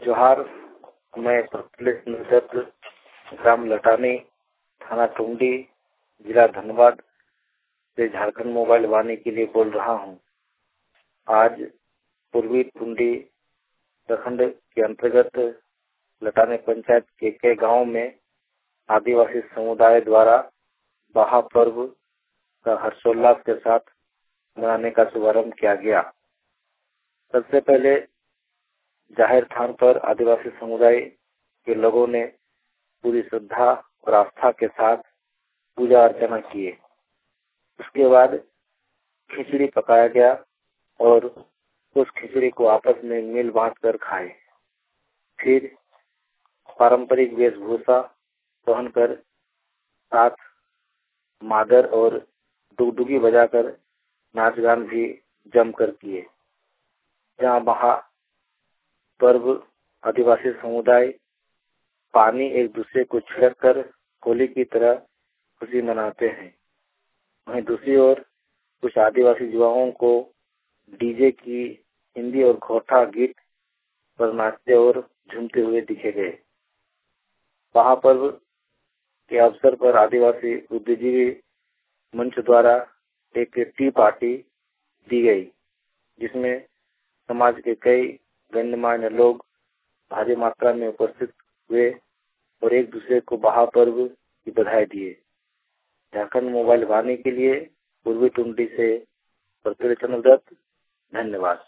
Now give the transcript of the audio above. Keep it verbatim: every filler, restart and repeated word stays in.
जोहार। मैं प्रफुल्लित ग्राम लटानी, थाना टुंडी, जिला धनबाद से झारखंड मोबाइल वाणी के लिए बोल रहा हूं। आज पूर्वी टुंडी प्रखंड के अंतर्गत लटानी पंचायत के कई गांव में आदिवासी समुदाय द्वारा बाहा पर्व का हर्षोल्लास के साथ मनाने का शुभारंभ किया गया। सबसे पहले जाहिर स्थान पर आदिवासी समुदाय के लोगों ने पूरी श्रद्धा और आस्था के साथ पूजा अर्चना किए। उसके बाद खिचड़ी पकाया गया और उस खिचड़ी को आपस में मिल बांट कर खाए। फिर पारंपरिक वेशभूषा पहनकर साथ मादर और डुगडुगी बजाकर नाच गान भी जमकर किए। जहाँ वहाँ पर्व आदिवासी समुदाय पानी एक दूसरे को छिड़क कर होली की तरह खुशी मनाते हैं। वहीं दूसरी ओर कुछ आदिवासी युवाओं को डीजे की हिंदी और खोटा गीत पर नाचते और झूमते हुए दिखे गए। महापर्व के अवसर पर आदिवासी बुद्धिजीवी मंच द्वारा एक टी पार्टी दी गई, जिसमें समाज के कई गणमान्य लोग भारी मात्रा में उपस्थित हुए और एक दूसरे को बाहा पर्व की बधाई दिए। झारखंड मोबाइल वाणी के लिए पूर्वी टुंडी से प्रफुल्लित दत्त, धन्यवाद।